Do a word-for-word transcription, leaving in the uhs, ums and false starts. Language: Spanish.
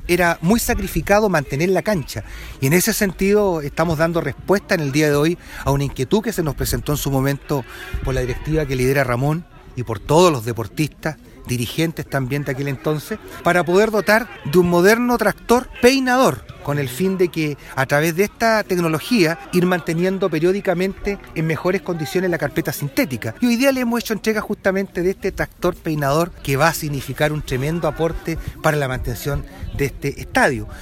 era muy sacrificado mantener la cancha. Y en ese sentido estamos dando respuesta en el día de hoy a una inquietud que se nos presentó en su momento por la directiva que lidera Ramón y por todos los deportistas, dirigentes también de aquel entonces, para poder dotar de un moderno tractor peinador, con el fin de que a través de esta tecnología ir manteniendo periódicamente en mejores condiciones la carpeta sintética. Y hoy día le hemos hecho entrega justamente de este tractor peinador que va a significar un tremendo aporte para la mantención de este estadio.